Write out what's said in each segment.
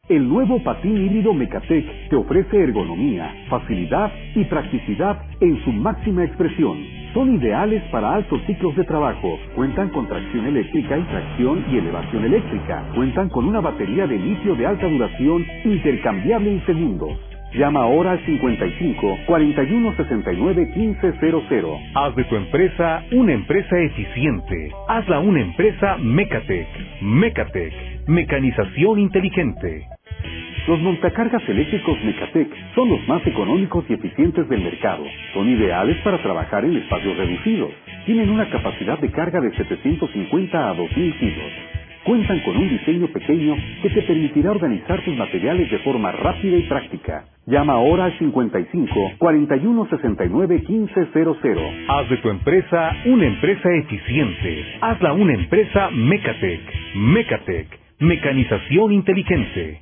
El nuevo patín híbrido Mecatec te ofrece ergonomía, facilidad y practicidad en su máxima expresión. Son ideales para altos ciclos de trabajo. Cuentan con tracción eléctrica y tracción y elevación eléctrica. Cuentan con una batería de litio de alta duración intercambiable en segundos. Llama ahora al 55 41 69 1500. Haz de tu empresa una empresa eficiente. Hazla una empresa Mecatec. Mecatec. Mecanización inteligente. Los montacargas eléctricos Mecatec son los más económicos y eficientes del mercado. Son ideales para trabajar en espacios reducidos. Tienen una capacidad de carga de 750 a 2000 kilos. Cuentan con un diseño pequeño que te permitirá organizar tus materiales de forma rápida y práctica. Llama ahora al 55 41 69 1500. Haz de tu empresa una empresa eficiente. Hazla una empresa Mecatec. Mecatec. Mecanización inteligente.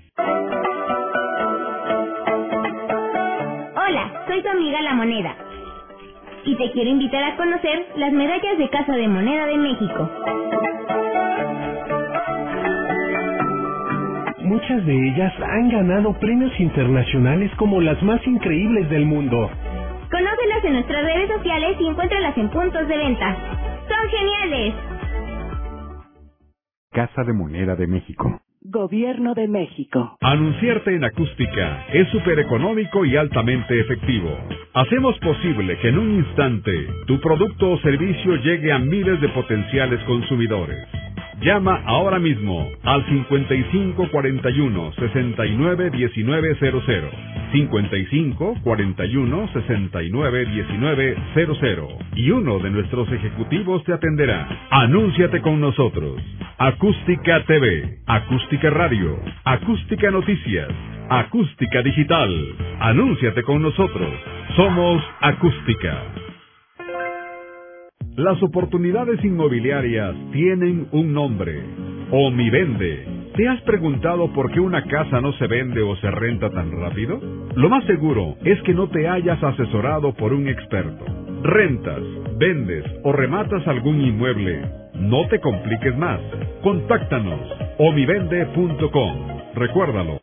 Hola, soy tu amiga La Moneda. Y te quiero invitar a conocer las medallas de Casa de Moneda de México. Muchas de ellas han ganado premios internacionales como las más increíbles del mundo. Conócelas en nuestras redes sociales y encuéntralas en puntos de venta. ¡Son geniales! Casa de Moneda de México. Gobierno de México. Anunciarte en acústica es súper económico y altamente efectivo. Hacemos posible que en un instante tu producto o servicio llegue a miles de potenciales consumidores. Llama ahora mismo al 55 41 69 19 00. 55 41 69 19 00 y uno de nuestros ejecutivos te atenderá. Anúnciate con nosotros. Acústica TV, Acústica Radio, Acústica Noticias, Acústica Digital. Anúnciate con nosotros. Somos Acústica. Las oportunidades inmobiliarias tienen un nombre. Omivende. ¿Te has preguntado por qué una casa no se vende o se renta tan rápido? Lo más seguro es que no te hayas asesorado por un experto. Rentas, vendes o rematas algún inmueble. No te compliques más. Contáctanos. Omivende.com. Recuérdalo.